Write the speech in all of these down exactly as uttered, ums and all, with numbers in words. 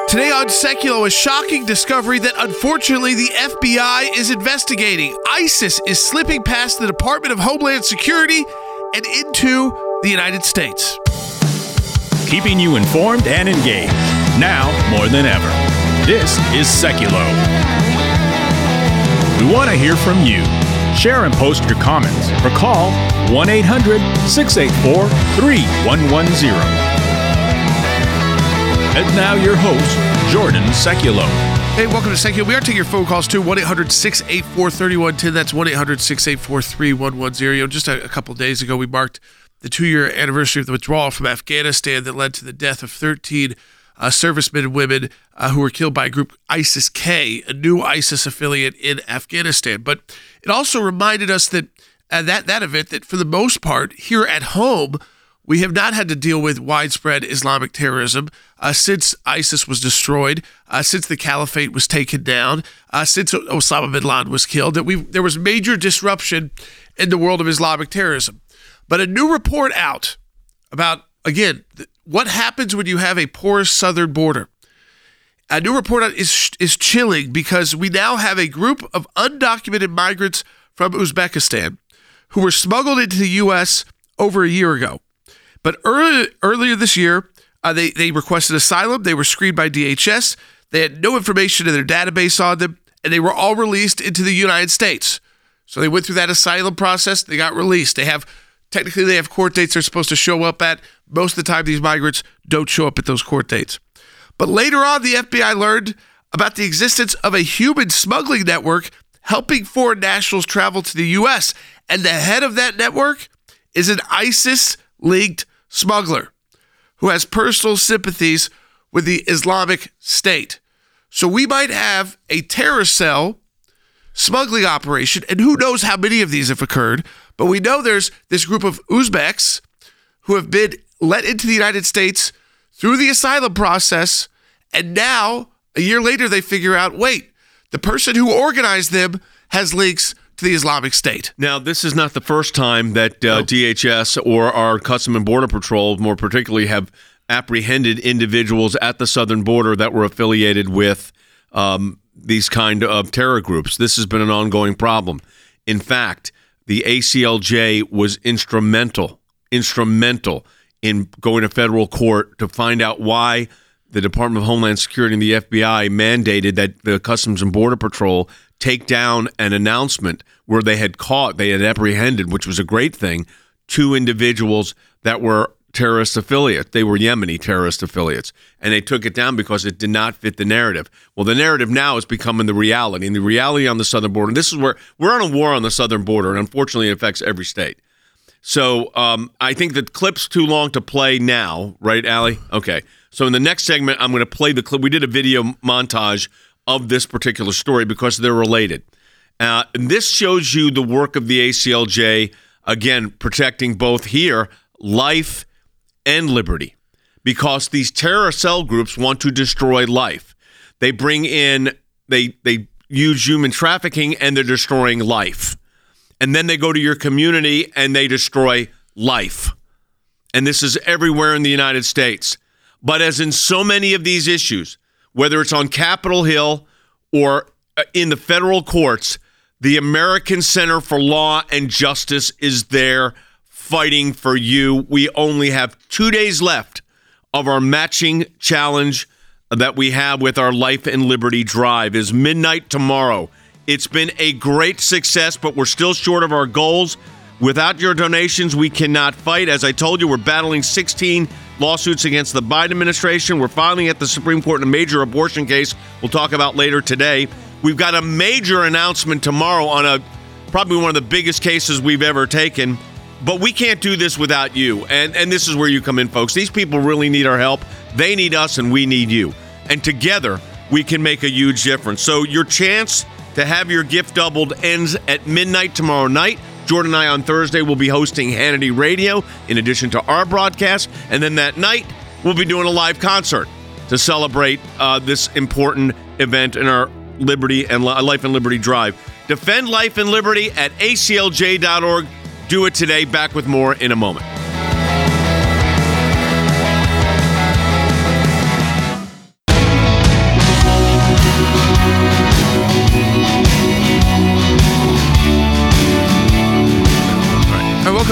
Today on Seculo, a shocking discovery that unfortunately the F B I is investigating. ISIS is slipping past the Department of Homeland Security and into the United States. Keeping you informed and engaged, now more than ever. This is Seculo. We want to hear from you. Share and post your comments or call one eight hundred six eight four three one one zero. And now your host, Jordan Seculo. Hey, welcome to Seculo. We are taking your phone calls too, one eight hundred six eight four three one one zero. That's one eight hundred six eight four three one one zero. Just a, a couple days ago, we marked the two-year anniversary of the withdrawal from Afghanistan that led to the death of thirteen uh, servicemen and women uh, who were killed by a group ISIS-K, a new ISIS affiliate in Afghanistan. But it also reminded us that uh, that that event, that for the most part, here at home, we have not had to deal with widespread Islamic terrorism uh, since ISIS was destroyed, uh, since the caliphate was taken down, uh, since Osama bin Laden was killed, that we there was major disruption in the world of Islamic terrorism. But a new report out about, again, th- what happens when you have a porous southern border. A new report out is, is chilling because we now have a group of undocumented migrants from Uzbekistan who were smuggled into the U S over a year ago. But early, earlier this year, uh, they, they requested asylum. They were screened by D H S. They had no information in their database on them, and they were all released into the United States. So they went through that asylum process. They got released. They have, technically, they have court dates they're supposed to show up at. Most of the time, these migrants don't show up at those court dates. But later on, the F B I learned about the existence of a human smuggling network helping foreign nationals travel to the U S. And the head of that network is an ISIS-linked smuggler who has personal sympathies with the Islamic State. So we might have a terror cell smuggling operation, and who knows how many of these have occurred, but we know there's this group of Uzbeks who have been let into the United States through the asylum process, and now, a year later, they figure out, wait, the person who organized them has links to the Islamic State. Now, this is not the first time that uh, no. D H S or our Custom and Border Patrol, more particularly, have apprehended individuals at the southern border that were affiliated with um, these kind of terror groups. This has been an ongoing problem. In fact, the A C L J was instrumental, instrumental in going to federal court to find out why the Department of Homeland Security and the F B I mandated that the Customs and Border Patrol take down an announcement where they had caught, they had apprehended, which was a great thing, two individuals that were terrorist affiliates. They were Yemeni terrorist affiliates, and they took it down because it did not fit the narrative. Well, the narrative now is becoming the reality, and the reality on the southern border, and this is where we're on a war on the southern border, and unfortunately it affects every state. So um, I think the clip's too long to play now, right, Allie? Okay. So in the next segment, I'm going to play the clip. We did a video montage of this particular story because they're related. Uh, and this shows you the work of the A C L J, again, protecting both here life and liberty, because these terror cell groups want to destroy life. They bring in, they they use human trafficking, and they're destroying life. And then they go to your community and they destroy life. And this is everywhere in the United States. But as in so many of these issues, whether it's on Capitol Hill or in the federal courts, the American Center for Law and Justice is there fighting for you. We only have two days left of our matching challenge that we have with our Life and Liberty Drive. Is midnight tomorrow. It's been a great success, but we're still short of our goals. Without your donations, we cannot fight. As I told you, we're battling sixteen lawsuits against the Biden administration. We're filing at the Supreme Court in a major abortion case we'll talk about later today. We've got a major announcement tomorrow on a probably one of the biggest cases we've ever taken. But we can't do this without you. And, and this is where you come in, folks. These people really need our help. They need us, and we need you. And together, we can make a huge difference. So your chance to have your gift doubled ends at midnight tomorrow night. Jordan and I on Thursday will be hosting Hannity Radio in addition to our broadcast. And then that night, we'll be doing a live concert to celebrate uh, this important event in our Liberty and Life and Liberty Drive. Defend life and liberty at A C L J dot org. Do it today. Back with more in a moment.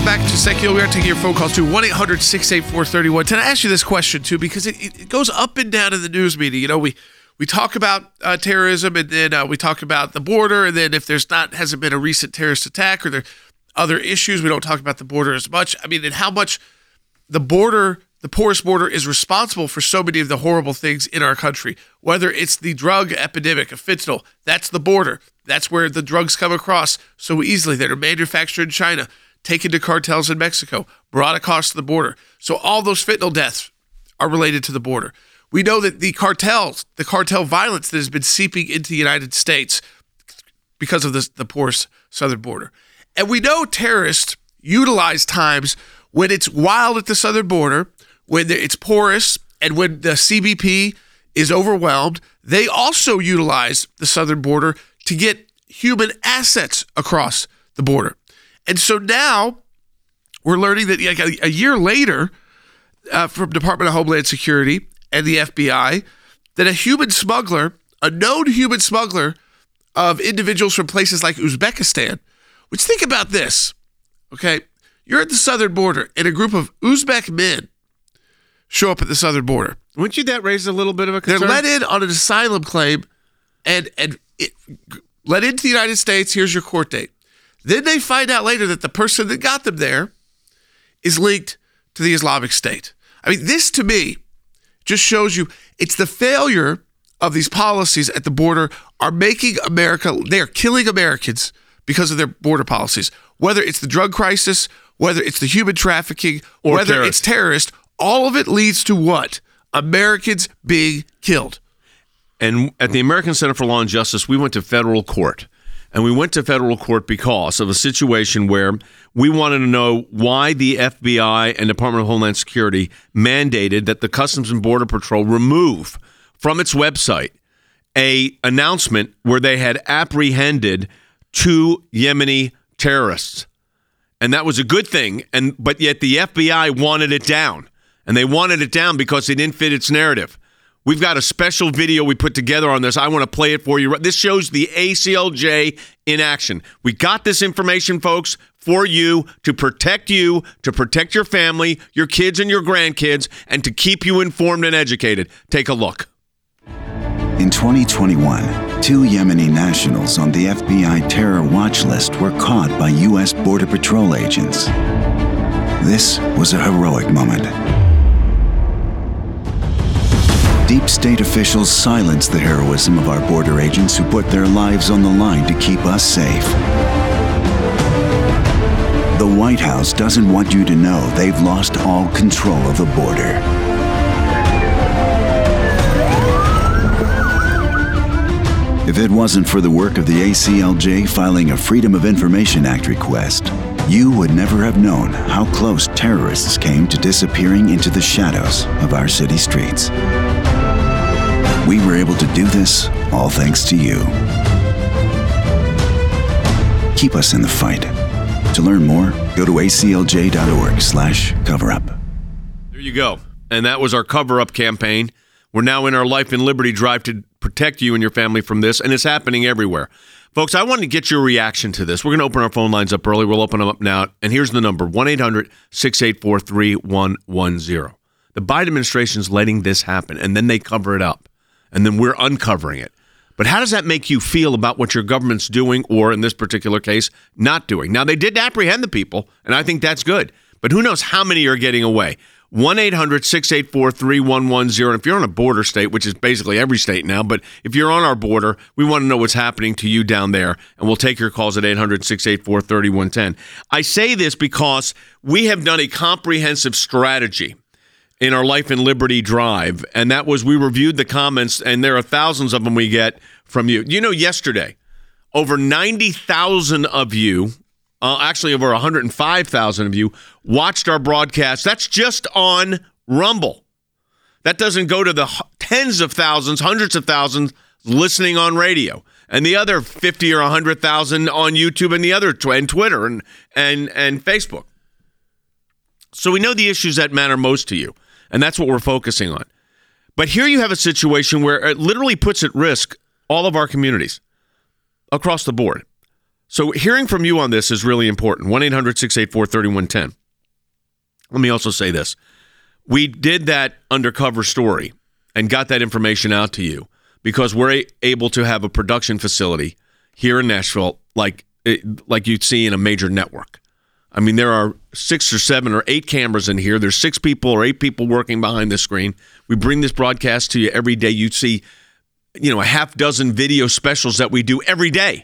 back to Secular. We are taking your phone calls to one eight hundred six eight four three one one zero. I ask you this question, too, because it, it goes up and down in the news media. You know, we, we talk about uh, terrorism, and then uh, we talk about the border, and then if there's not, hasn't been a recent terrorist attack or there are other issues, we don't talk about the border as much. I mean, and how much the border, the porous border, is responsible for so many of the horrible things in our country. Whether it's the drug epidemic of fentanyl, that's the border. That's where the drugs come across so easily that are manufactured in China, taken to cartels in Mexico, brought across the border. So all those fentanyl deaths are related to the border. We know that the cartels, the cartel violence that has been seeping into the United States because of this, the porous southern border. And we know terrorists utilize times when it's wild at the southern border, when it's porous, and when the C B P is overwhelmed. They also utilize the southern border to get human assets across the border. And so now we're learning that like a, a year later uh, from Department of Homeland Security and the F B I, that a human smuggler, a known human smuggler of individuals from places like Uzbekistan, which think about this, okay? You're at the southern border and a group of Uzbek men show up at the southern border. Wouldn't you that raise a little bit of a concern? They're let in on an asylum claim and, and it, let into the United States. Here's your court date. Then they find out later that the person that got them there is linked to the Islamic State. I mean, this to me just shows you it's the failure of these policies at the border are making America, they are killing Americans because of their border policies. Whether it's the drug crisis, whether it's the human trafficking, or whether terrorist. it's terrorist, all of it leads to what? Americans being killed. And at the American Center for Law and Justice, we went to federal court. And we went to federal court because of a situation where we wanted to know why the F B I and Department of Homeland Security mandated that the Customs and Border Patrol remove from its website a announcement where they had apprehended two Yemeni terrorists. And that was a good thing, and but yet the F B I wanted it down. And they wanted it down because it didn't fit its narrative. We've got a special video we put together on this. I want to play it for you. This shows the A C L J in action. We got this information, folks, for you, to protect you, to protect your family, your kids and your grandkids, and to keep you informed and educated. Take a look. In twenty twenty-one, two Yemeni nationals on the F B I terror watch list were caught by U S Border Patrol agents. This was a heroic moment. Deep state officials silenced the heroism of our border agents who put their lives on the line to keep us safe. The White House doesn't want you to know they've lost all control of the border. If it wasn't for the work of the A C L J filing a Freedom of Information Act request, you would never have known how close terrorists came to disappearing into the shadows of our city streets. We were able to do this all thanks to you. Keep us in the fight. To learn more, go to A C L J dot org slash cover up. There you go. And that was our cover-up campaign. We're now in our Life and Liberty drive to protect you and your family from this, and it's happening everywhere. Folks, I wanted to get your reaction to this. We're going to open our phone lines up early. We'll open them up now. And here's the number, one eight hundred six eight four three one one zero. The Biden administration is letting this happen, and then they cover it up. And then we're uncovering it. But how does that make you feel about what your government's doing, or in this particular case, not doing? Now, they did apprehend the people, and I think that's good. But who knows how many are getting away? one eight hundred six eight four three one one zero. And if you're on a border state, which is basically every state now, but if you're on our border, we want to know what's happening to you down there. And we'll take your calls at eight hundred six eight four three one one zero. I say this because we have done a comprehensive strategy in our Life and Liberty drive, and that was we reviewed the comments, and there are thousands of them we get from you. You know, yesterday, over ninety thousand of you, uh, actually over one hundred five thousand of you, watched our broadcast. That's just on Rumble. That doesn't go to the tens of thousands, hundreds of thousands listening on radio, and the other fifty or one hundred thousand on YouTube, and the other tw- and Twitter and, and, and Facebook. So we know the issues that matter most to you. And that's what we're focusing on. But here you have a situation where it literally puts at risk all of our communities across the board. So hearing from you on this is really important. one eight hundred six eight four three one one zero. Let me also say this. We did that undercover story and got that information out to you because we're able to have a production facility here in Nashville like like you'd see in a major network. I mean, there are six or seven or eight cameras in here. There's six people or eight people working behind the screen. We bring this broadcast to you every day. You'd see, you know, a half dozen video specials that we do every day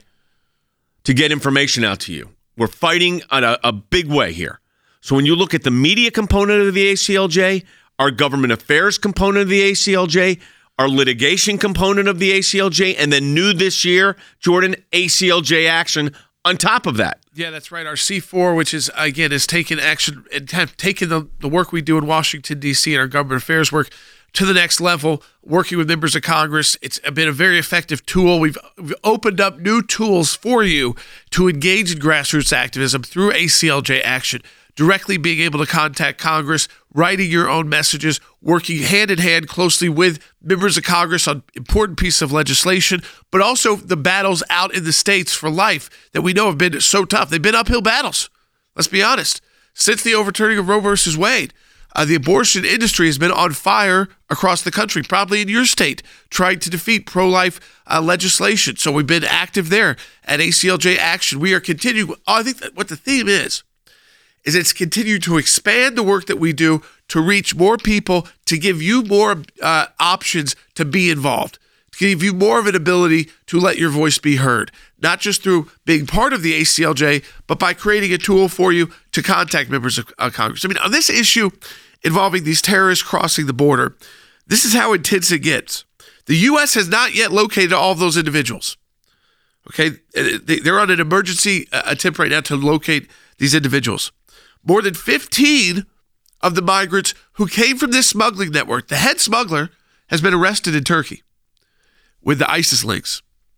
to get information out to you. We're fighting on a, a big way here. So when you look at the media component of the A C L J, our government affairs component of the A C L J, our litigation component of the A C L J, and then new this year, Jordan, A C L J action on top of that. Yeah, that's right. Our C four, which is, again, has taken action and have taken the, the work we do in Washington, D C and our government affairs work to the next level, working with members of Congress. It's been a very effective tool. We've, we've opened up new tools for you to engage in grassroots activism through A C L J action, directly being able to contact Congress, writing your own messages, working hand-in-hand closely with members of Congress on important pieces of legislation, but also the battles out in the states for life that we know have been so tough. They've been uphill battles, let's be honest. Since the overturning of Roe versus Wade, uh, the abortion industry has been on fire across the country, probably in your state, trying to defeat pro-life uh, legislation. So we've been active there at A C L J Action. We are continuing. Oh, I think that what the theme is, is it's continued to expand the work that we do to reach more people, to give you more uh, options to be involved, to give you more of an ability to let your voice be heard, not just through being part of the A C L J, but by creating a tool for you to contact members of uh, Congress. I mean, on this issue involving these terrorists crossing the border, this is how intense it gets. The U S has not yet located all of those individuals. Okay, they're on an emergency attempt right now to locate these individuals. More than fifteen of the migrants who came from this smuggling network, the head smuggler has been arrested in Turkey with the ISIS links.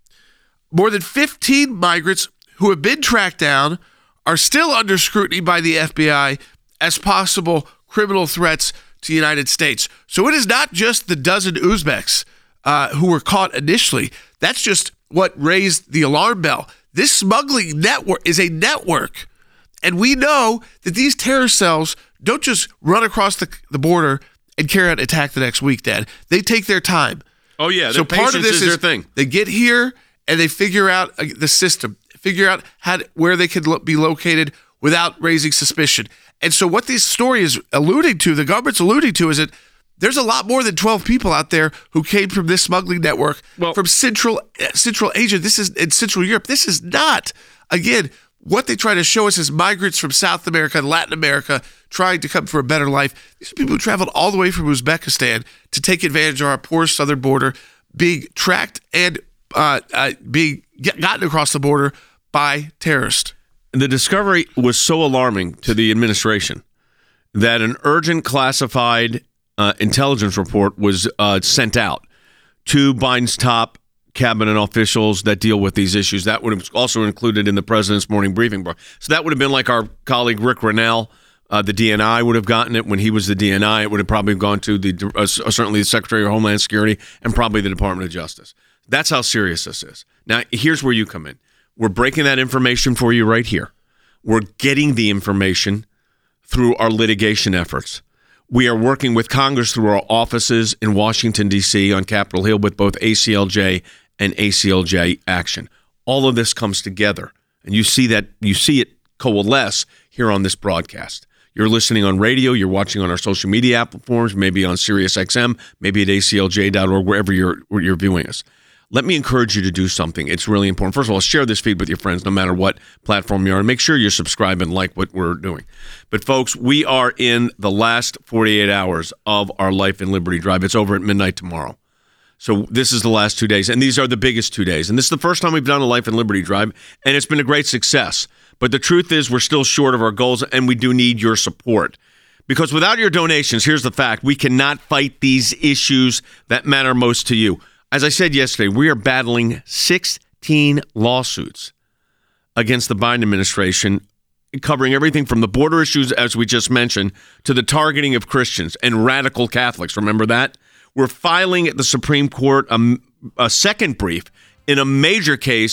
More than fifteen migrants who have been tracked down are still under scrutiny by the F B I as possible criminal threats to the United States. So it is not just the dozen Uzbeks uh, who were caught initially. That's just what raised the alarm bell. This smuggling network is a network. And we know that these terror cells don't just run across the, the border and carry out an attack the next week, Dad. They take their time. Oh, yeah. So part of this is, is their thing. They get here and they figure out uh, the system, figure out how to, where they could lo- be located without raising suspicion. And so what this story is alluding to, the government's alluding to, is that there's a lot more than twelve people out there who came from this smuggling network well, from Central uh, Central Asia. This is in Central Europe. This is not, again, what they try to show us is migrants from South America and Latin America trying to come for a better life. These are people who traveled all the way from Uzbekistan to take advantage of our poor southern border, being tracked and uh, uh, being get, gotten across the border by terrorists. The discovery was so alarming to the administration that an urgent classified uh, intelligence report was uh, sent out to Biden's top cabinet officials that deal with these issues. That would have also included in the president's morning briefing. So that would have been like our colleague Rick Rennell, uh, the D N I would have gotten it when he was the D N I. It would have probably gone to the uh, certainly the Secretary of Homeland Security and probably the Department of Justice. That's how serious this is. Now, here's where you come in. We're breaking that information for you right here. We're getting the information through our litigation efforts. We are working with Congress through our offices in Washington, D C on Capitol Hill with both A C L J and A C L J action. All of this comes together, and you see that you see it coalesce here on this broadcast. You're listening on radio, you're watching on our social media platforms, maybe on Sirius X M, maybe at A C L J dot org, wherever you're where you're viewing us. Let me encourage you to do something. It's really important. First of all, share this feed with your friends, no matter what platform you're on. Make sure you subscribe and like what we're doing. But folks, we are in the last forty-eight hours of our Life and Liberty Drive. It's over at midnight tomorrow. So this is the last two days, and these are the biggest two days. And this is the first time we've done a Life and Liberty Drive, and it's been a great success. But the truth is we're still short of our goals, and we do need your support. Because without your donations, here's the fact, we cannot fight these issues that matter most to you. As I said yesterday, we are battling sixteen lawsuits against the Biden administration, covering everything from the border issues, as we just mentioned, to the targeting of Christians and radical Catholics. Remember that? We're filing at the Supreme Court a, a second brief in a major case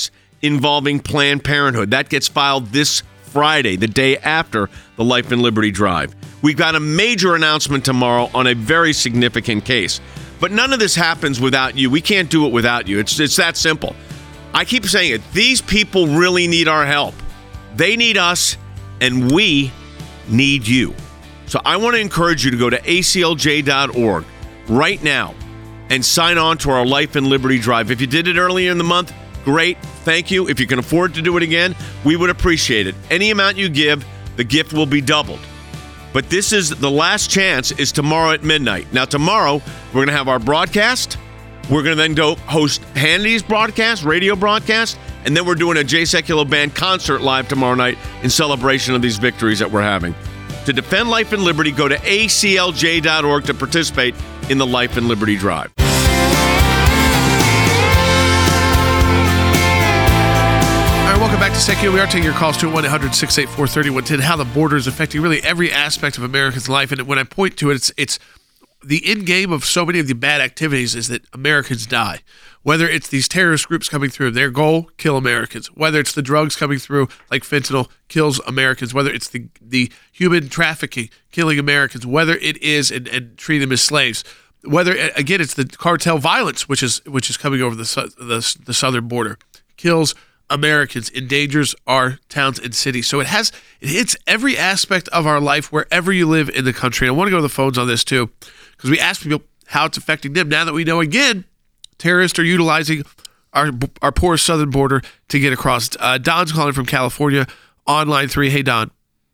involving Planned Parenthood. That gets filed this Friday, the day after the Life and Liberty Drive. We've got a major announcement tomorrow on a very significant case. But none of this happens without you. We can't do it without you. It's, it's that simple. I keep saying it. These people really need our help. They need us, and we need you. So I want to encourage you to go to A C L J dot org right now and sign on to our Life and Liberty Drive. If you did it earlier in the month, great. Thank you. If you can afford to do it again, we would appreciate it. Any amount you give, the gift will be doubled. But this is the last chance is tomorrow at midnight. Now, tomorrow, we're going to have our broadcast. We're going to then go host Hannity's broadcast, radio broadcast, and then we're doing a Jay Sekulow Band concert live tomorrow night in celebration of these victories that we're having. To defend life and liberty, go to A C L J dot org to participate in the Life and Liberty Drive. All right, welcome back to Sekulow. We are taking your calls to one eight hundred six eight four three one one zero. How the border is affecting really every aspect of America's life. And when I point to it, it's it's the end game of so many of the bad activities is that Americans die. Whether it's these terrorist groups coming through, their goal, kill Americans. Whether it's the drugs coming through, like fentanyl, kills Americans. Whether it's the, the human trafficking, killing Americans. Whether it is, and, and treating them as slaves. Whether, again, it's the cartel violence, which is which is coming over the the, the southern border, kills Americans, endangers our towns and cities. So it has it hits every aspect of our life wherever you live in the country. And I want to go to the phones on this too, because we ask people how it's affecting them. Now that we know, again, terrorists are utilizing our our poor southern border to get across. Uh, Don's calling from California on line three. Hey, Don.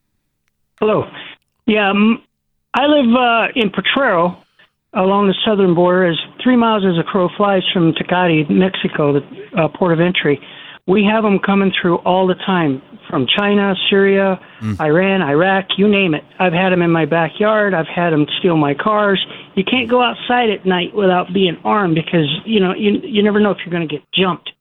Hello. Yeah, um, I live uh, in Potrero along the southern border, as three miles as a crow flies from Tecate, Mexico, the uh, port of entry. We have them coming through all the time from China, Syria, mm. Iran, Iraq, you name it. I've had them in my backyard. I've had them steal my cars. You can't go outside at night without being armed because, you know, you you never know if you're going to get jumped.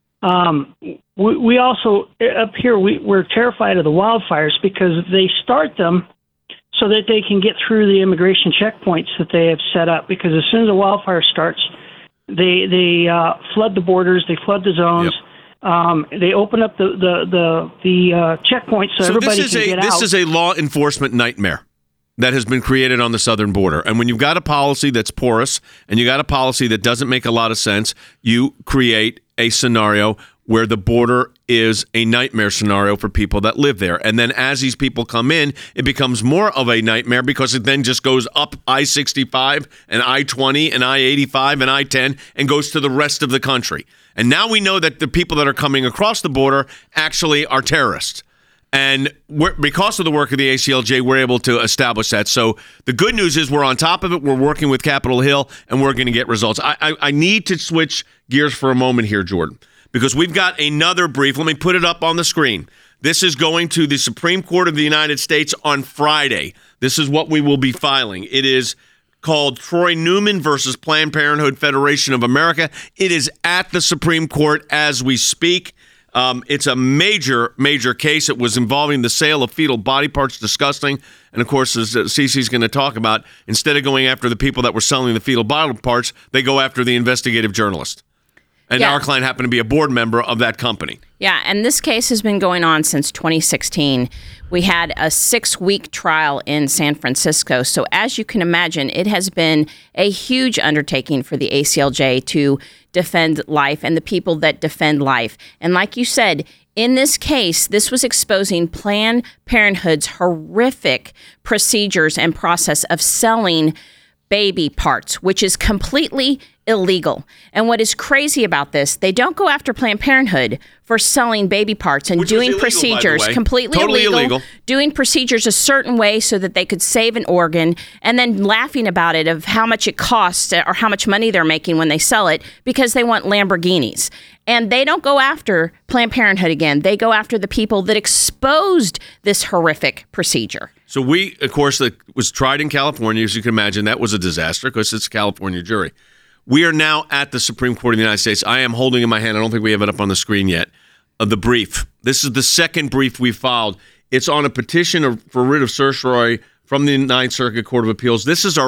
Um, we, we also, up here, we, we're terrified of the wildfires because they start them so that they can get through the immigration checkpoints that they have set up. Because as soon as a wildfire starts, they, they uh, flood the borders, they flood the zones. Yep. Um, they open up the the the, the uh, checkpoints so, so everybody this is can a, get this out. This is a law enforcement nightmare that has been created on the southern border. And when you've got a policy that's porous and you got a policy that doesn't make a lot of sense, you create a scenario where the border is a nightmare scenario for people that live there. And then as these people come in, it becomes more of a nightmare because it then just goes up I sixty-five and I twenty and I eighty-five and I ten and goes to the rest of the country. And now we know that the people that are coming across the border actually are terrorists. And we're, because of the work of the A C L J, we're able to establish that. So the good news is we're on top of it. We're working with Capitol Hill, and we're going to get results. I, I, I need to switch gears for a moment here, Jordan, because we've got another brief. Let me put it up on the screen. This is going to the Supreme Court of the United States on Friday. This is what we will be filing. It is called Troy Newman versus Planned Parenthood Federation of America. It is at the Supreme Court as we speak. Um, it's a major, major case. It was involving the sale of fetal body parts, disgusting. And of course, as Cece's going to talk about, instead of going after the people that were selling the fetal body parts, they go after the investigative journalist. And yeah. Our client happened to be a board member of that company. Yeah, and this case has been going on since twenty sixteen. We had a six-week trial in San Francisco. So as you can imagine, it has been a huge undertaking for the A C L J to defend life and the people that defend life. And like you said, in this case, this was exposing Planned Parenthood's horrific procedures and process of selling baby parts, which is completely illegal. And what is crazy about this, they don't go after Planned Parenthood for selling baby parts and Which doing illegal, procedures completely totally illegal, illegal, doing procedures a certain way so that they could save an organ, and then laughing about it of how much it costs or how much money they're making when they sell it because they want Lamborghinis. And they don't go after Planned Parenthood again. They go after the people that exposed this horrific procedure. So we, of course, it was tried in California, as you can imagine. That was a disaster because it's a California jury. We are now at the Supreme Court of the United States. I am holding in my hand, I don't think we have it up on the screen yet, of the brief. This is the second brief we filed. It's on a petition for writ of certiorari from the Ninth Circuit Court of Appeals. This is our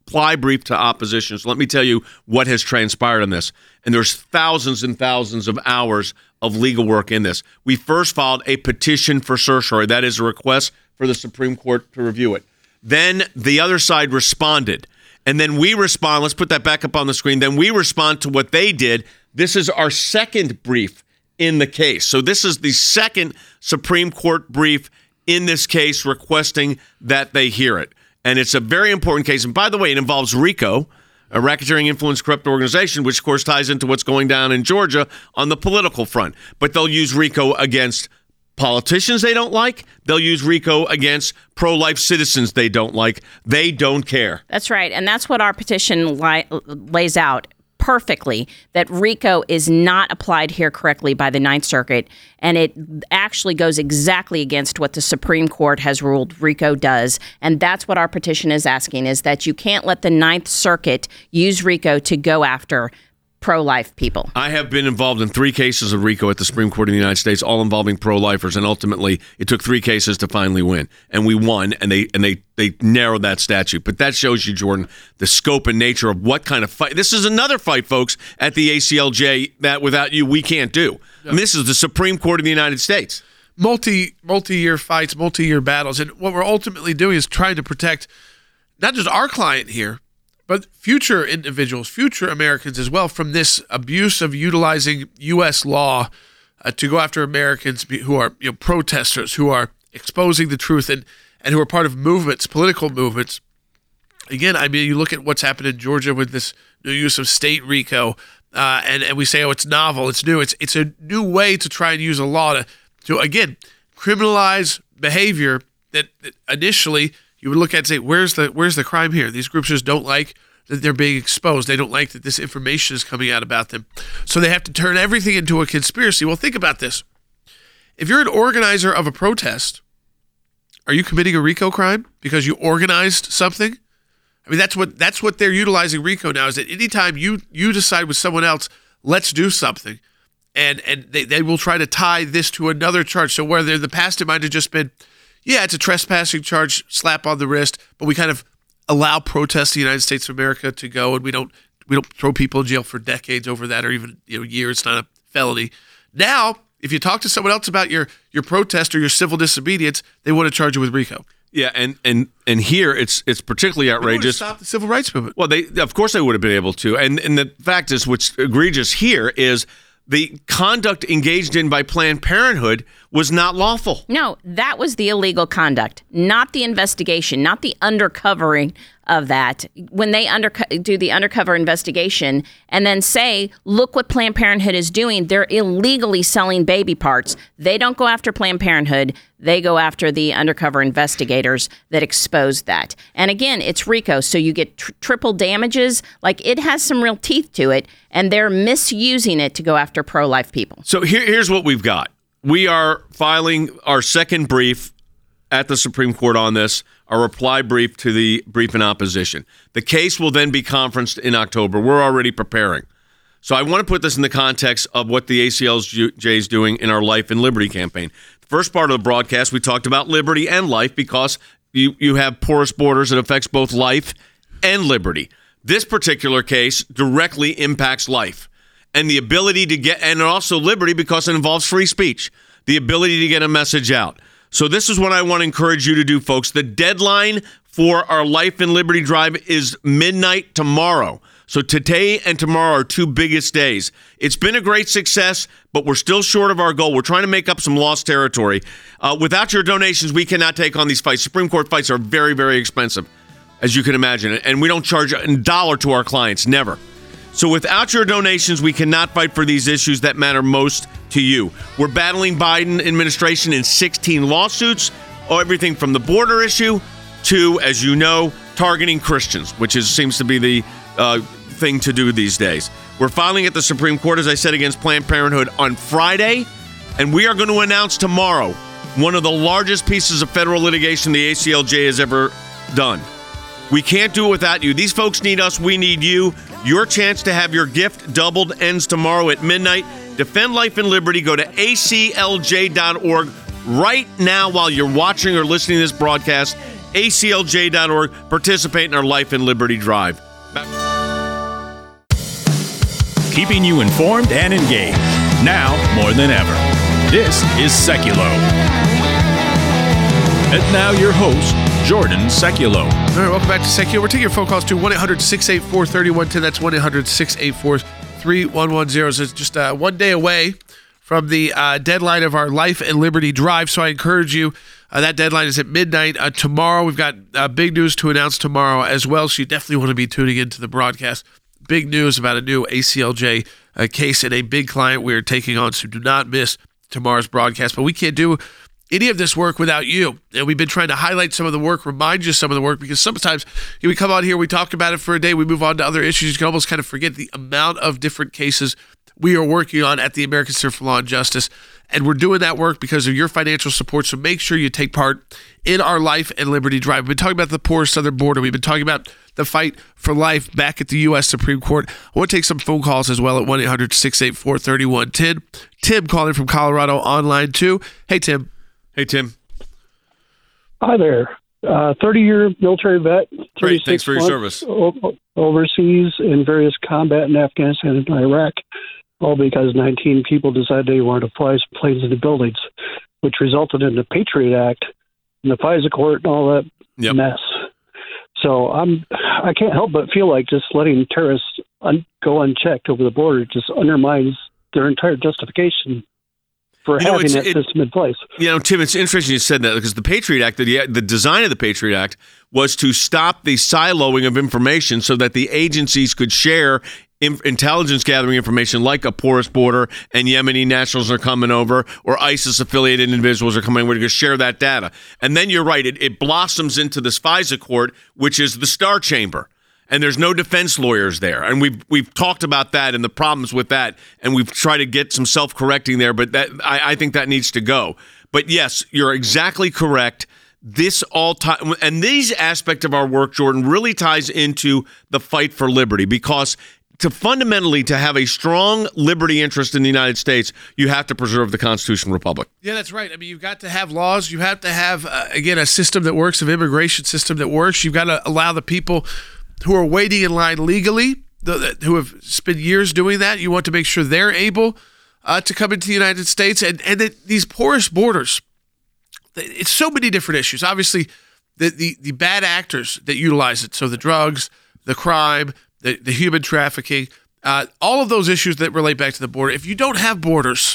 reply brief to opposition. So let me tell you what has transpired on this. And there's thousands and thousands of hours of legal work in this. We first filed a petition for certiorari. That is a request for the Supreme Court to review it. Then the other side responded. And then we respond. Let's put that back up on the screen. Then we respond to what they did. This is our second brief in the case. So this is the second Supreme Court brief in this case requesting that they hear it. And it's a very important case. And by the way, it involves RICO, a racketeering influence corrupt organization, which of course ties into what's going down in Georgia on the political front. But they'll use RICO against politicians they don't like. They'll use RICO against pro-life citizens they don't like. They don't care. That's right. And that's what our petition li- lays out perfectly, that RICO is not applied here correctly by the Ninth Circuit. And it actually goes exactly against what the Supreme Court has ruled RICO does. And that's what our petition is asking, is that you can't let the Ninth Circuit use RICO to go after pro-life people. I have been involved in three cases of RICO at the Supreme Court of the United States, all involving pro-lifers, and ultimately it took three cases to finally win, and we won, and they and they they narrowed that statute. But that shows you, Jordan, the scope and nature of what kind of fight. This is another fight, folks, at the A C L J that without you we can't do. No. And this is the Supreme Court of the United States. Multi multi-year fights, multi-year battles, and what we're ultimately doing is trying to protect not just our client here, but future individuals, future Americans as well, from this abuse of utilizing U S law uh, to go after Americans who are, you know, protesters, who are exposing the truth and, and who are part of movements, political movements. Again, I mean, you look at what's happened in Georgia with this new use of state RICO, uh, and, and we say, oh, it's novel, it's new. It's it's a new way to try and use a law to, to again, criminalize behavior that, that initially you would look at and say, where's the where's the crime here? These groups just don't like that they're being exposed. They don't like that this information is coming out about them. So they have to turn everything into a conspiracy. Well, think about this. If you're an organizer of a protest, are you committing a RICO crime because you organized something? I mean, that's what that's what they're utilizing RICO now, is that anytime you you decide with someone else, let's do something, and and they, they will try to tie this to another charge. So whether in the past it might have just been, yeah, it's a trespassing charge, slap on the wrist, but we kind of allow protests in the United States of America to go, and we don't we don't throw people in jail for decades over that, or even, you know, years. It's not a felony. Now, if you talk to someone else about your your protest or your civil disobedience, they want to charge you with RICO. Yeah, and and and here it's it's particularly outrageous. Stop the civil rights movement. Well, they of course they would have been able to, and and the fact is, what's egregious here is the conduct engaged in by Planned Parenthood was not lawful. No, that was the illegal conduct, not the investigation, not the undercovering of that. When they underco- do the undercover investigation and then say, look what Planned Parenthood is doing, they're illegally selling baby parts. They don't go after Planned Parenthood. They go after the undercover investigators that exposed that. And again, it's RICO, so you get tr- triple damages. Like, it has some real teeth to it, and they're misusing it to go after pro-life people. So here, here's what we've got. We are filing our second brief at the Supreme Court on this, our reply brief to the brief in opposition. The case will then be conferenced in October. We're already preparing. So I want to put this in the context of what the A C L J is doing in our Life and Liberty campaign. The first part of the broadcast, we talked about liberty and life because you, you have porous borders that affects both life and liberty. This particular case directly impacts life and the ability to get, and also liberty because it involves free speech, the ability to get a message out. So this is what I want to encourage you to do, folks. The deadline for our Life and Liberty Drive is midnight tomorrow. So today and tomorrow are two biggest days. It's been a great success, but we're still short of our goal. We're trying to make up some lost territory. Uh, without your donations, we cannot take on these fights. Supreme Court fights are very, very expensive, as you can imagine. And we don't charge a dollar to our clients, never. So without your donations, we cannot fight for these issues that matter most to you. We're battling Biden administration in sixteen lawsuits, everything from the border issue to, as you know, targeting Christians, which is seems to be the uh, thing to do these days. We're filing at the Supreme Court, as I said, against Planned Parenthood on Friday, and we are going to announce tomorrow one of the largest pieces of federal litigation the A C L J has ever done. We can't do it without you. These folks need us. We need you. Your chance to have your gift doubled ends tomorrow at midnight. Defend life and liberty. Go to A C L J dot org right now while you're watching or listening to this broadcast. A C L J dot org. Participate in our Life and Liberty Drive. Back- Keeping you informed and engaged. Now more than ever. This is Seculo. And now your host, Jordan Seculo. All right, welcome back to Seculo. We're taking your phone calls to one eight hundred six eight four three one one zero. That's one eight hundred six eight four three one one zero. So it's just uh, one day away from the uh, deadline of our Life and Liberty Drive. So I encourage you, uh, that deadline is at midnight uh, tomorrow. We've got uh, big news to announce tomorrow as well, so you definitely want to be tuning into the broadcast. Big news about a new A C L J uh, case and a big client we're taking on, so do not miss tomorrow's broadcast. But we can't do any of this work without you. And we've been trying to highlight some of the work, remind you some of the work, because sometimes you know, we come on here, we talk about it for a day, we move on to other issues. You can almost kind of forget the amount of different cases we are working on at the American Center for Law and Justice. And we're doing that work because of your financial support. So make sure you take part in our Life and Liberty Drive. We've been talking about the poor southern border. We've been talking about the fight for life back at the U S Supreme Court. I want to take some phone calls as well at one eight hundred six eight four three one one zero. Tim calling from Colorado online too. Hey, Tim. Hey, Tim. Hi there. Uh, thirty-year military vet. Great. Thanks for your service. O- overseas in various combat in Afghanistan and Iraq, all because nineteen people decided they wanted to fly some planes into buildings, which resulted in the Patriot Act and the FISA court and all that Yep. mess. So I'm, I can't help but feel like just letting terrorists un- go unchecked over the border just undermines their entire justification for You know, having it's- that it- system in place. You know, Tim, it's interesting you said that because the Patriot Act, the, the design of the Patriot Act was to stop the siloing of information so that the agencies could share in, intelligence gathering information like a porous border and Yemeni nationals are coming over or ISIS-affiliated individuals are coming over to share that data. And then you're right, it, it blossoms into this FISA court, which is the Star Chamber. And there's no defense lawyers there. And we've we've talked about that and the problems with that, and we've tried to get some self-correcting there, but that I, I think that needs to go. But yes, you're exactly correct. This all time, and these aspect of our work, Jordan, really ties into the fight for liberty, because to fundamentally to have a strong liberty interest in the United States, you have to preserve the Constitutional Republic. Yeah, that's right. I mean, you've got to have laws. You have to have, uh, again, a system that works, an immigration system that works. You've got to allow the people who are waiting in line legally, the, who have spent years doing that, you want to make sure they're able uh, to come into the United States. And, and that these porous borders, it's so many different issues. Obviously, the, the, the bad actors that utilize it, so the drugs, the crime, the, the human trafficking, uh, all of those issues that relate back to the border. If you don't have borders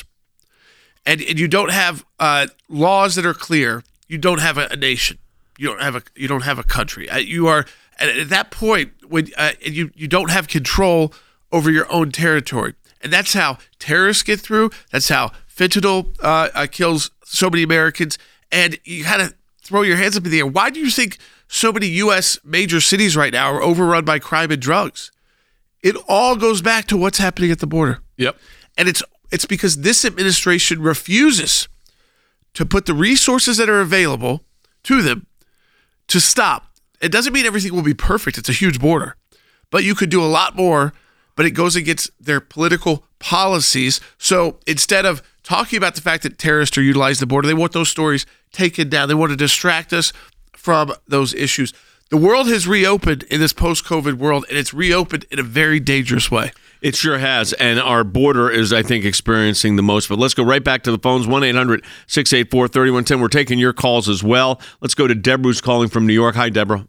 and, and you don't have uh, laws that are clear, you don't have a, a nation. You don't have a you don't have a country. Uh, you are and at that point when uh, you you don't have control over your own territory, and that's how terrorists get through. That's how fentanyl uh, uh, kills so many Americans. And you kind of throw your hands up in the air. Why do you think so many U S major cities right now are overrun by crime and drugs? It all goes back to what's happening at the border. Yep. And it's it's because this administration refuses to put the resources that are available to them to stop. It doesn't mean everything will be perfect. It's a huge border. But you could do a lot more, but it goes against their political policies. So instead of talking about the fact that terrorists are utilizing the border, they want those stories taken down. They want to distract us from those issues. The world has reopened in this post-COVID world, and it's reopened in a very dangerous way. It sure has, and our border is, I think, experiencing the most. But let's go right back to the phones, one eight hundred six eight four three one one zero. We're taking your calls as well. Let's go to Deborah, who's calling from New York. Hi, Deborah.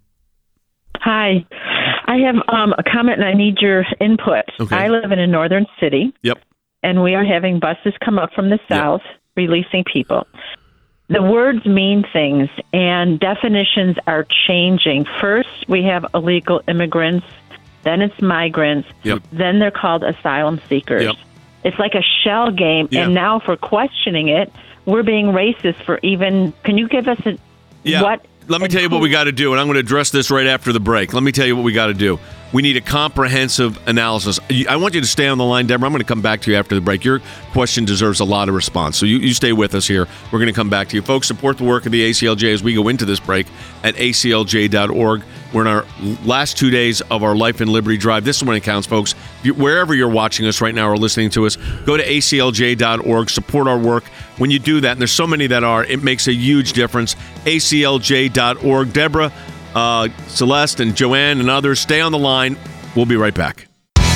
Hi. I have um, a comment, and I need your input. Okay. I live in a northern city. Yep. And we are having buses come up from the south, yep. releasing people. The words mean things, and definitions are changing. First, we have illegal immigrants. Then it's migrants. Yep. Then they're called asylum seekers. Yep. It's like a shell game. Yeah. And now for questioning it, we're being racist for even, can you give us a, yeah. what? Let me tell you what we got to do, and I'm going to address this right after the break. Let me tell you what we got to do. We need a comprehensive analysis. I want you to stay on the line, Deborah. I'm going to come back to you after the break. Your question deserves a lot of response, so you, you stay with us here. We're going to come back to you. Folks, support the work of the A C L J as we go into this break at A C L J dot org. We're in our last two days of our Life and Liberty Drive. This is when it counts, folks. You, wherever you're watching us right now or listening to us, go to A C L J dot org. Support our work. When you do that, and there's so many that are, it makes a huge difference. A C L J dot org. Deborah, uh, Celeste, and Joanne, and others, stay on the line. We'll be right back. All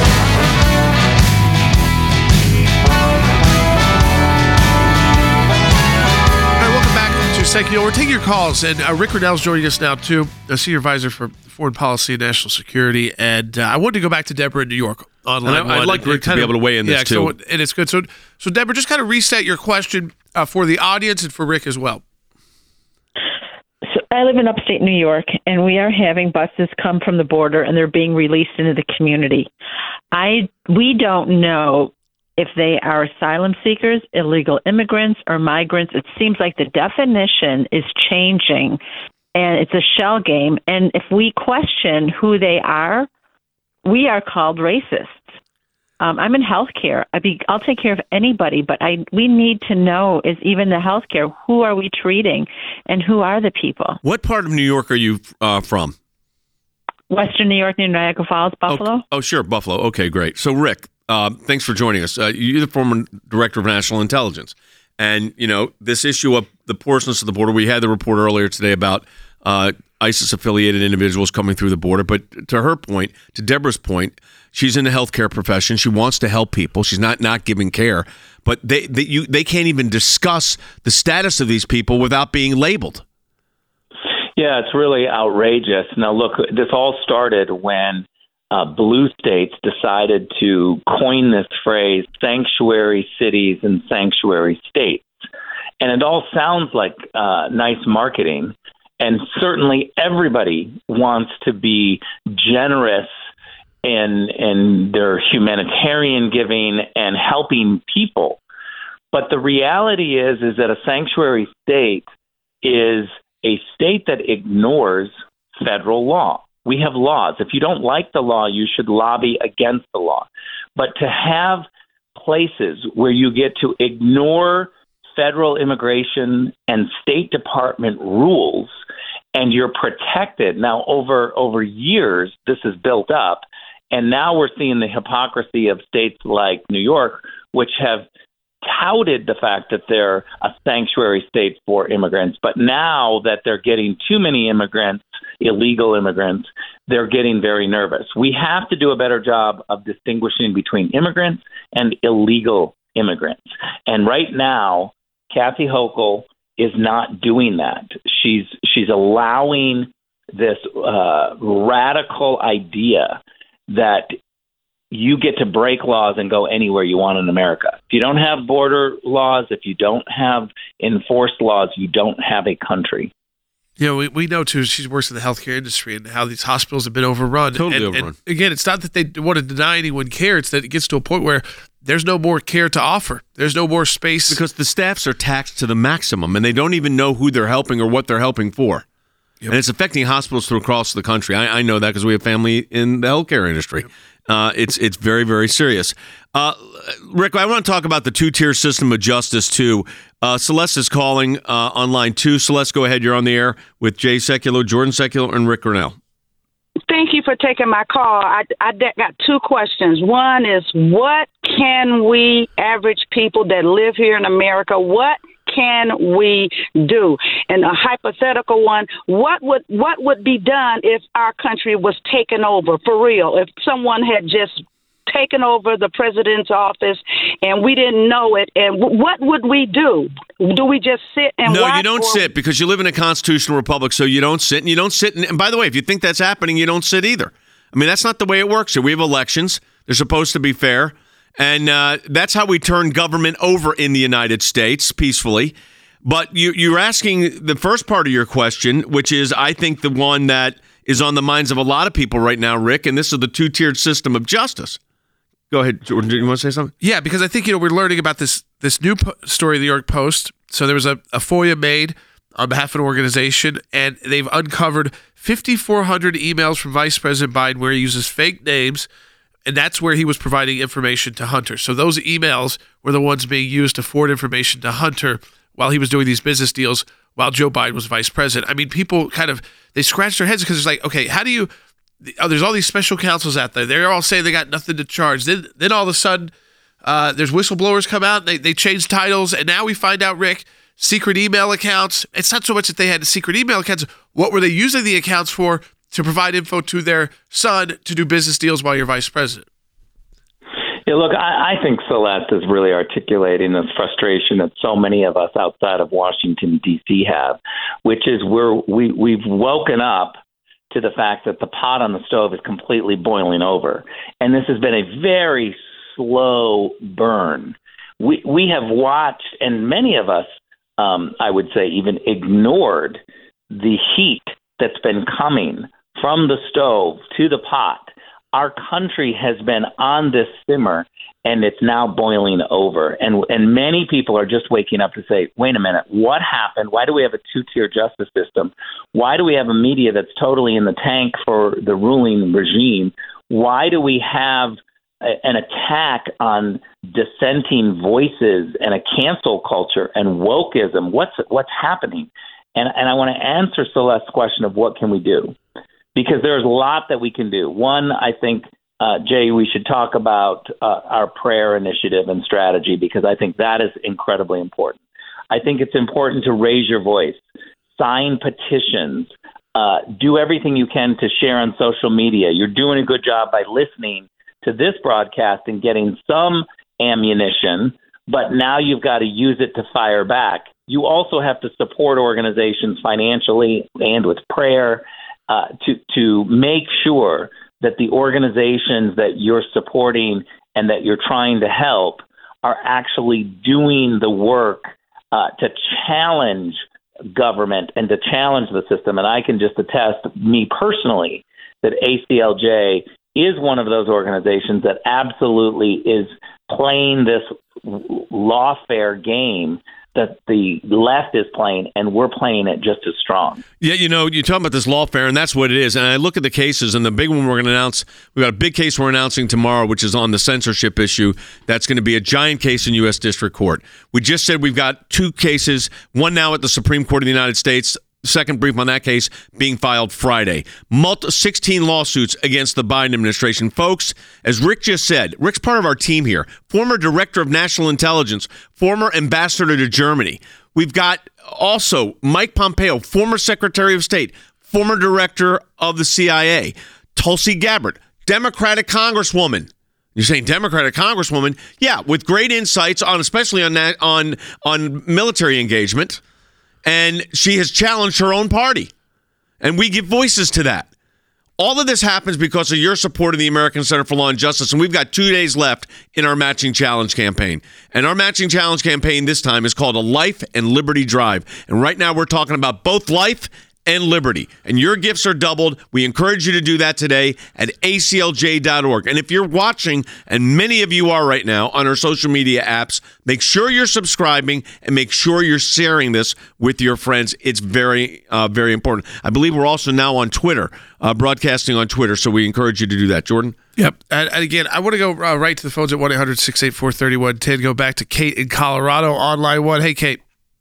right, welcome back to Secular. We're taking your calls, and uh, Rick Grenell's joining us now, too, a senior advisor for foreign policy and national security. And uh, I wanted to go back to Deborah in New York on line and I, I'd one. like Rick to be able to weigh in this, yeah, too. So, and it's good. So, so, Deborah, just kind of reset your question uh, for the audience and for Rick as well. So I live in upstate New York, and we are having buses come from the border, and they're being released into the community. I we don't know if they are asylum seekers, illegal immigrants, or migrants. It seems like the definition is changing, and it's a shell game. And if we question who they are, we are called racists. Um, I'm in healthcare. I be, I'll take care of anybody, but I we need to know, is even the healthcare, who are we treating and who are the people? What part of New York are you uh, from? Western New York, near Niagara Falls, Buffalo. Oh, oh sure, Buffalo. Okay, great. So, Rick, uh, thanks for joining us. Uh, you're the former director of national intelligence. And, you know, this issue of the porousness of the border, we had the report earlier today about uh, ISIS-affiliated individuals coming through the border. But to her point, to Deborah's point, she's in the healthcare profession. She wants to help people. She's not not giving care. But they they, you, they can't even discuss the status of these people without being labeled. Yeah, it's really outrageous. Now, look, this all started when uh, blue states decided to coin this phrase, sanctuary cities and sanctuary states. And it all sounds like uh, nice marketing. And certainly everybody wants to be generous in, in their humanitarian giving and helping people. But the reality is, is that a sanctuary state is a state that ignores federal law. We have laws. If you don't like the law, you should lobby against the law. But to have places where you get to ignore federal immigration and State Department rules, and you're protected. Now, over over years, this is built up, and now we're seeing the hypocrisy of states like New York, which have touted the fact that they're a sanctuary state for immigrants. But now that they're getting too many immigrants, illegal immigrants, they're getting very nervous. We have to do a better job of distinguishing between immigrants and illegal immigrants. And right now, Kathy Hochul is not doing that. She's she's allowing this uh, radical idea that you get to break laws and go anywhere you want in America. If you don't have border laws, if you don't have enforced laws, you don't have a country. Yeah, we, we know, too, she works in the healthcare industry and how these hospitals have been overrun. Totally and, overrun. And again, it's not that they want to deny anyone care. It's that it gets to a point where there's no more care to offer. There's no more space. Because the staffs are taxed to the maximum, and they don't even know who they're helping or what they're helping for. Yep. And it's affecting hospitals through across the country. I, I know that because we have family in the healthcare industry. Yep. Uh, it's it's very, very serious. Uh, Rick, I want to talk about the two-tier system of justice, too. Uh, Celeste is calling uh, on line two. Celeste, go ahead. You're on the air with Jay Sekulow, Jordan Sekulow, and Rick Grenell. Thank you for taking my call. I, I got two questions. One is, what can we, average people that live here in America, what can we do? And a hypothetical one, what would what would be done if our country was taken over for real? If someone had just taken over the president's office and we didn't know it, and w- what would we do? Do we just sit and no, watch? No, you don't sit, because you live in a constitutional republic, so you don't sit, and you don't sit. In, and by the way, if you think that's happening, you don't sit either. I mean, that's not the way it works here. We have elections. They're supposed to be fair. And uh, that's how we turn government over in the United States peacefully. But you, you're asking the first part of your question, which is, I think, the one that is on the minds of a lot of people right now, Rick, and this is the two-tiered system of justice. Go ahead, Jordan. Do you want to say something? Yeah, because I think, you know, we're learning about this this new po- story of the New York Post. So there was a, a FOIA made on behalf of an organization, and they've uncovered fifty-four hundred emails from Vice President Biden where he uses fake names, and that's where he was providing information to Hunter. So those emails were the ones being used to forward information to Hunter while he was doing these business deals while Joe Biden was vice president. I mean, people kind of, they scratch their heads because it's like, okay, how do you, oh, there's all these special counsels out there. They're all saying they got nothing to charge. Then then all of a sudden, uh, there's whistleblowers come out, they, they change titles, and now we find out, Rick, secret email accounts. It's not so much that they had secret email accounts. What were they using the accounts for? To provide info to their son to do business deals while you're vice president. Yeah, look, I, I think Celeste is really articulating this frustration that so many of us outside of Washington, D C have, which is we're, we, we've woken up to the fact that the pot on the stove is completely boiling over. And this has been a very slow burn. We, we have watched, and many of us, um, I would say, even ignored the heat that's been coming from the stove to the pot. Our country has been on this simmer, and it's now boiling over. And and many people are just waking up to say, wait a minute, what happened? Why do we have a two-tier justice system? Why do we have a media that's totally in the tank for the ruling regime? Why do we have a, an attack on dissenting voices and a cancel culture and wokeism? What's what's happening? And, and I want to answer Celeste's question of what can we do? Because there's a lot that we can do. One, I think, uh, Jay, we should talk about uh, our prayer initiative and strategy, because I think that is incredibly important. I think it's important to raise your voice, sign petitions, uh, do everything you can to share on social media. You're doing a good job by listening to this broadcast and getting some ammunition, but now you've got to use it to fire back. You also have to support organizations financially and with prayer uh, to to make sure that the organizations that you're supporting and that you're trying to help are actually doing the work uh, to challenge government and to challenge the system. And I can just attest, me personally, that A C L J is one of those organizations that absolutely is playing this lawfare game that the left is playing, and we're playing it just as strong. Yeah, you know, you're talking about this lawfare, and that's what it is. And I look at the cases, and the big one we're going to announce, we've got a big case we're announcing tomorrow, which is on the censorship issue. That's going to be a giant case in U S District Court. We just said we've got two cases, one now at the Supreme Court of the United States, second brief on that case being filed Friday. Multi- sixteen lawsuits against the Biden administration. Folks, as Rick just said, Rick's part of our team here, former director of national intelligence, former ambassador to Germany. We've got also Mike Pompeo, former secretary of state, former director of the C I A. Tulsi Gabbard, Democratic congresswoman. You're saying Democratic congresswoman? Yeah, with great insights on, especially on that, on on military engagement. And she has challenged her own party. And we give voices to that. All of this happens because of your support of the American Center for Law and Justice. And we've got two days left in our Matching Challenge campaign. And our Matching Challenge campaign this time is called a Life and Liberty Drive. And right now we're talking about both life and liberty. And your gifts are doubled. We encourage you to do that today at A C L J dot org. And if you're watching, and many of you are right now on our social media apps, make sure you're subscribing and make sure you're sharing this with your friends. It's very, uh, very important. I believe we're also now on Twitter, uh, broadcasting on Twitter, so we encourage you to do that. Jordan? Yep. And, and again, I want to go uh, right to the phones at one eight hundred six eight four three one one zero. Go back to Kate in Colorado on line one. Hey, Kate.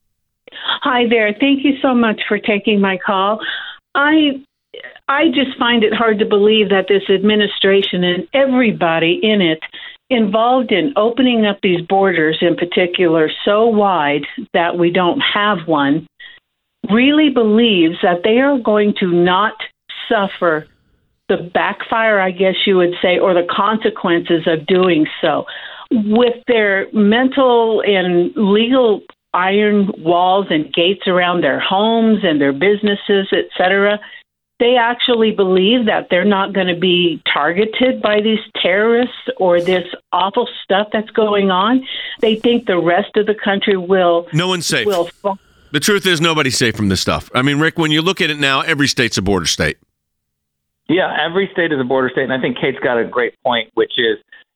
Hi there. Thank you so much for taking my call. I I just find it hard to believe that this administration and everybody in it involved in opening up these borders in particular so wide that we don't have one really believes that they are going to not suffer the backfire, I guess you would say, or the consequences of doing so. With their mental and legal iron walls and gates around their homes and their businesses, et cetera, they actually believe that they're not going to be targeted by these terrorists or this awful stuff that's going on. They think the rest of the country will... No one's safe. Will, the truth is nobody's safe from this stuff. I mean, Rick, when you look at it now, every state's a border state. Yeah, every state is a border state, and I think Kate's got a great point, which is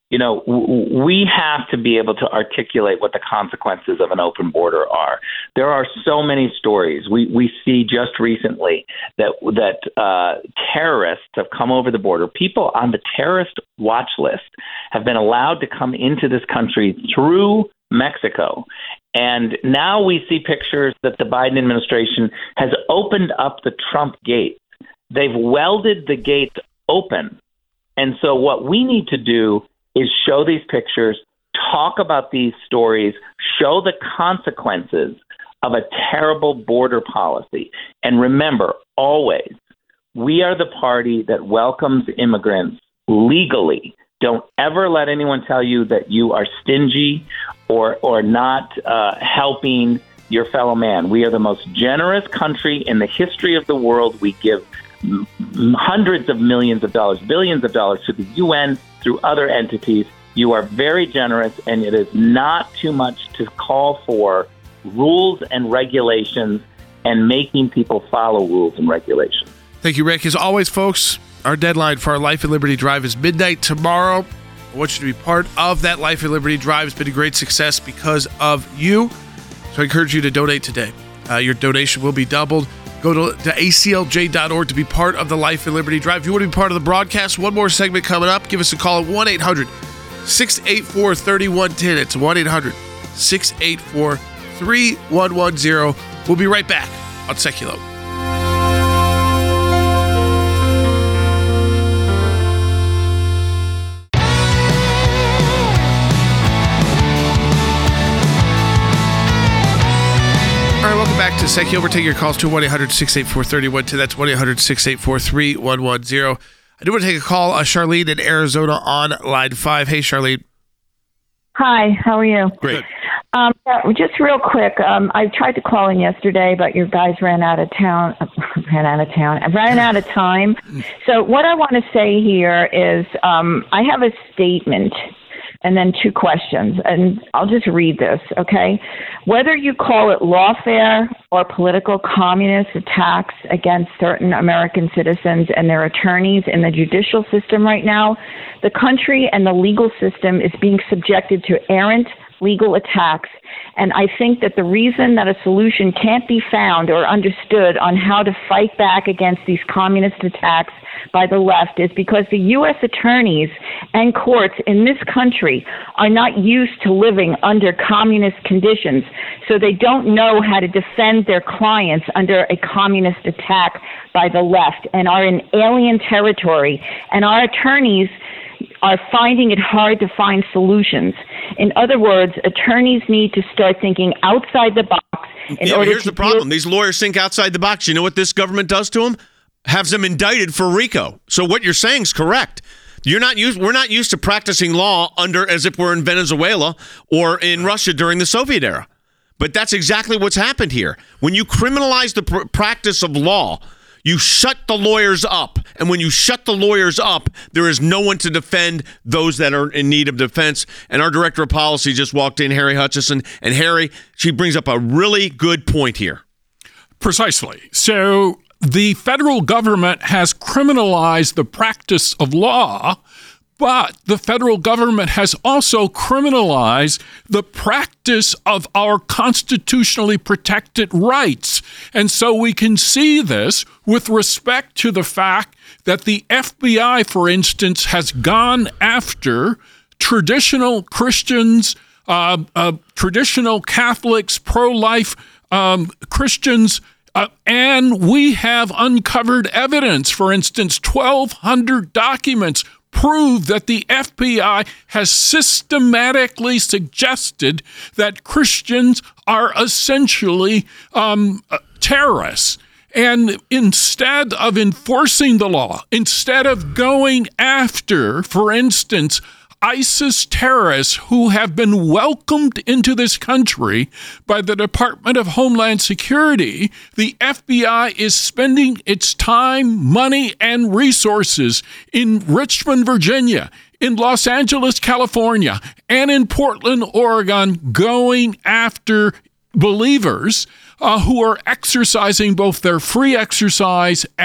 you know, w- we have to be able to articulate what the consequences of an open border are. There are so many stories. We we see just recently that that uh, terrorists have come over the border. People on the terrorist watch list have been allowed to come into this country through Mexico. And now we see pictures that the Biden administration has opened up the Trump gates. They've welded the gates open. And so what we need to do is show these pictures, talk about these stories, show the consequences of a terrible border policy. And remember, always, we are the party that welcomes immigrants legally. Don't ever let anyone tell you that you are stingy or or not uh, helping your fellow man. We are the most generous country in the history of the world. We give m- hundreds of millions of dollars, billions of dollars to the U N, through other entities. You are very generous, and it is not too much to call for rules and regulations and making people follow rules and regulations. Thank you, Rick. As always, folks, our deadline for our Life and Liberty Drive is midnight tomorrow. I want you to be part of that Life and Liberty Drive. It's been a great success because of you. So I encourage you to donate today. Uh, your donation will be doubled. Go to, to A C L J dot org to be part of the Life and Liberty Drive. If you want to be part of the broadcast, one more segment coming up. Give us a call at one eight hundred six eight four three one one zero. It's one eight hundred six eight four three one one zero. We'll be right back on Seculo. All right, welcome back to Seculo. We're taking your calls to one eight hundred six eight four three one zero. That's one eight hundred six eight four three one one zero. I do want to take a call. Uh, Charlene in Arizona on line five. Hey, Charlene. Hi, how are you? Great. Um, just real quick, um, I tried to call in yesterday, but your guys ran out of town. ran out of town. I ran out of time. So what I want to say here is um, I have a statement and then two questions, and I'll just read this, okay? Whether you call it lawfare or political communist attacks against certain American citizens and their attorneys in the judicial system right now, the country and the legal system is being subjected to errant legal attacks. And I think that the reason that a solution can't be found or understood on how to fight back against these communist attacks by the left is because the U S attorneys and courts in this country are not used to living under communist conditions, so they don't know how to defend their clients under a communist attack by the left and are in alien territory. And our attorneys are finding it hard to find solutions. In other words, attorneys need to start thinking outside the box. In yeah, order here's to the problem. deal- These lawyers think outside the box. You know what this government does to them? Has them indicted for RICO. So what you're saying is correct. You're not used. We're not used to practicing law under as if we're in Venezuela or in Russia during the Soviet era. But that's exactly what's happened here. When you criminalize the pr- practice of law, you shut the lawyers up. And when you shut the lawyers up, there is no one to defend those that are in need of defense. And our director of policy just walked in, Harry Hutchison. And Harry, she brings up a really good point here. Precisely. So the federal government has criminalized the practice of law, but the federal government has also criminalized the practice of our constitutionally protected rights. And so we can see this with respect to the fact that the F B I, for instance, has gone after traditional Christians, uh, uh, traditional Catholics, pro-life um, Christians, Uh, and we have uncovered evidence. For instance, twelve hundred documents prove that the F B I has systematically suggested that Christians are essentially um, uh, terrorists. And instead of enforcing the law, instead of going after, for instance, ISIS terrorists who have been welcomed into this country by the Department of Homeland Security, the F B I is spending its time, money, and resources in Richmond, Virginia, in Los Angeles, California, and in Portland, Oregon, going after believers uh, who are exercising both their free exercise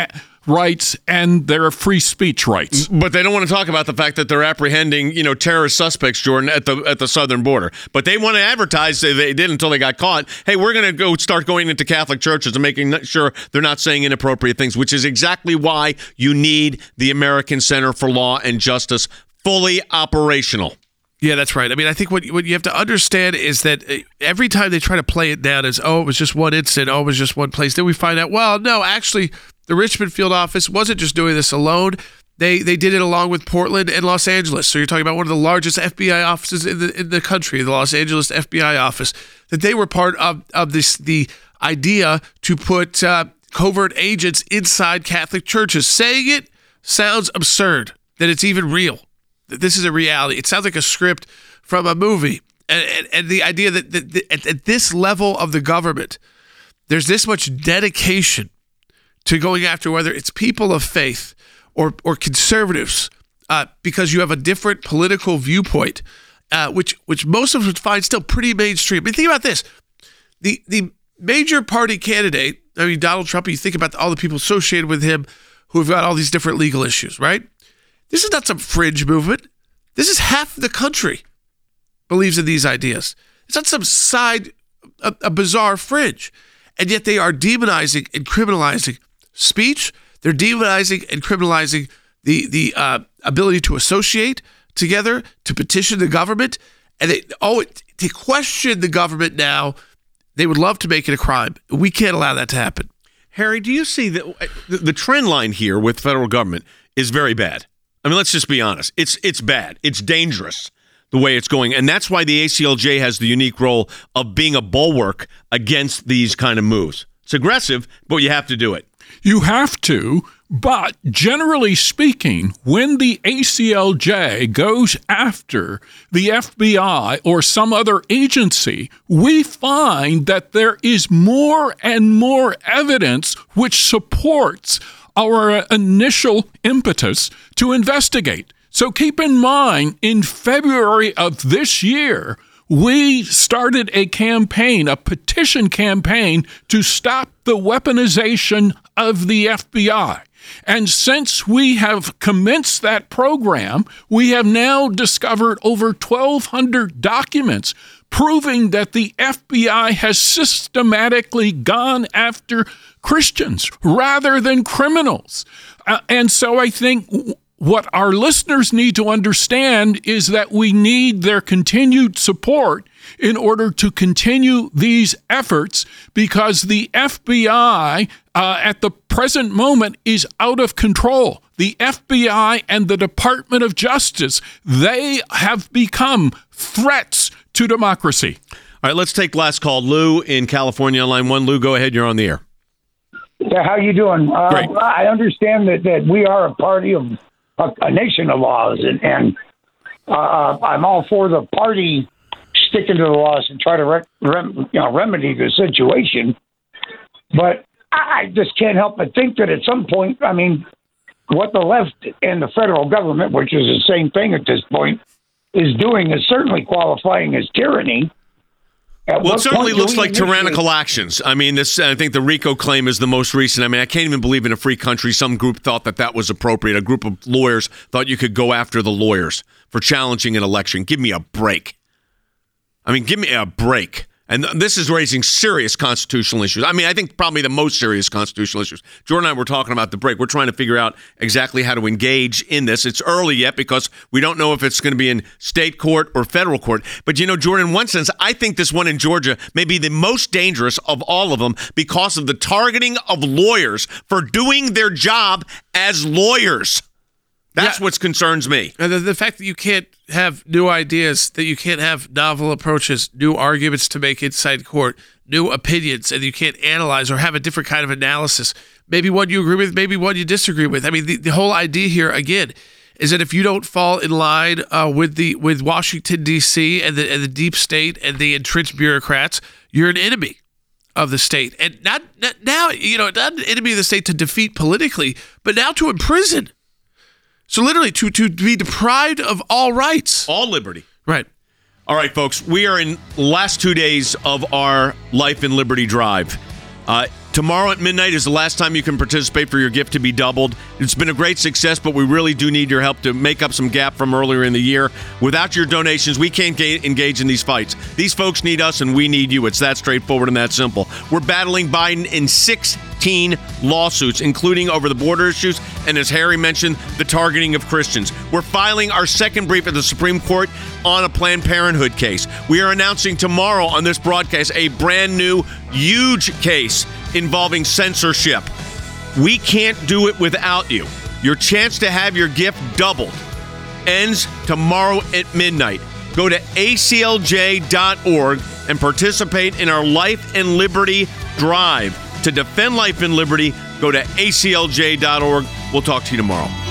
rights and their free speech rights. But they don't want to talk about the fact that they're apprehending, you know, terrorist suspects, Jordan, at the at the southern border. But they want to advertise, they did until they got caught, hey, we're going to go start going into Catholic churches and making sure they're not saying inappropriate things, which is exactly why you need the American Center for Law and Justice fully operational. Yeah, that's right. I mean, I think what, what you have to understand is that every time they try to play it down as, oh, it was just one incident, oh, it was just one place, then we find out, well, no, actually, the Richmond field office wasn't just doing this alone. They they did it along with Portland and Los Angeles. So you're talking about one of the largest F B I offices in the in the country, the Los Angeles F B I office, that they were part of, of this the idea to put uh, covert agents inside Catholic churches. Saying it sounds absurd, that it's even real. This is a reality. It sounds like a script from a movie. And, and, and the idea that, that, that at, at this level of the government, there's this much dedication to going after whether it's people of faith or, or conservatives, uh, because you have a different political viewpoint, uh, which which most of us would find still pretty mainstream. I mean, think about this. The, the major party candidate, I mean, Donald Trump, you think about all the people associated with him who have got all these different legal issues, right? This is not some fringe movement. This is half the country believes in these ideas. It's not some side, a, a bizarre fringe. And yet they are demonizing and criminalizing speech. They're demonizing and criminalizing the the uh, ability to associate together, to petition the government. And they, oh, to question the government now, they would love to make it a crime. We can't allow that to happen. Harry, do you see that the trend line here with federal government is very bad? I mean, let's just be honest. It's it's bad. It's dangerous the way it's going. And that's why the A C L J has the unique role of being a bulwark against these kind of moves. It's aggressive, but you have to do it. You have to, but generally speaking, when the A C L J goes after the F B I or some other agency, we find that there is more and more evidence which supports our initial impetus to investigate. So keep in mind, in February of this year, we started a campaign, a petition campaign, to stop the weaponization of the F B I. And since we have commenced that program, we have now discovered over twelve hundred documents proving that the F B I has systematically gone after Christians rather than criminals. Uh, and so I think w- what our listeners need to understand is that we need their continued support in order to continue these efforts, because the F B I uh, at the present moment is out of control. The F B I and the Department of Justice, they have become threats to democracy. All right, let's take last call. Lou in California on line one. Lou, go ahead. You're on the air. Yeah, how you doing? Uh, Great. I understand that, that we are a party of a, a nation of laws, and, and uh, I'm all for the party sticking to the laws and try to rec- rem- you know, remedy the situation. But I just can't help but think that at some point, I mean, what the left and the federal government, which is the same thing at this point, is doing is certainly qualifying as tyranny. At well, it certainly point looks do we like tyrannical actions. I mean, this. I think the RICO claim is the most recent. I mean, I can't even believe in a free country some group thought that that was appropriate. A group of lawyers thought you could go after the lawyers for challenging an election. Give me a break. I mean, give me a break. And this is raising serious constitutional issues. I mean, I think probably the most serious constitutional issues. Jordan and I were talking about the break. We're trying to figure out exactly how to engage in this. It's early yet because we don't know if it's going to be in state court or federal court. But, you know, Jordan, in one sense, I think this one in Georgia may be the most dangerous of all of them because of the targeting of lawyers for doing their job as lawyers. That's yeah. what concerns me. And the, the fact that you can't have new ideas, that you can't have novel approaches, new arguments to make inside court, new opinions, and you can't analyze or have a different kind of analysis. Maybe one you agree with, maybe one you disagree with. I mean, the, the whole idea here, again, is that if you don't fall in line uh, with the with Washington, D C and the, and the deep state and the entrenched bureaucrats, you're an enemy of the state. And not, not now, you know, not an enemy of the state to defeat politically, but now to imprison. So literally to, to be deprived of all rights. All liberty. Right. All right, folks. We are in the last two days of our Life in Liberty drive. Uh, Tomorrow at midnight is the last time you can participate for your gift to be doubled. It's been a great success, but we really do need your help to make up some gap from earlier in the year. Without your donations, we can't ga- engage in these fights. These folks need us, and we need you. It's that straightforward and that simple. We're battling Biden in sixteen lawsuits, including over the border issues, and as Harry mentioned, the targeting of Christians. We're filing our second brief at the Supreme Court on a Planned Parenthood case. We are announcing tomorrow on this broadcast a brand new, huge case involving censorship. We can't do it without you. Your chance to have your gift doubled ends tomorrow at midnight. Go to A C L J dot org and participate in our Life and Liberty Drive. To defend life and liberty, go to A C L J dot org. We'll talk to you tomorrow.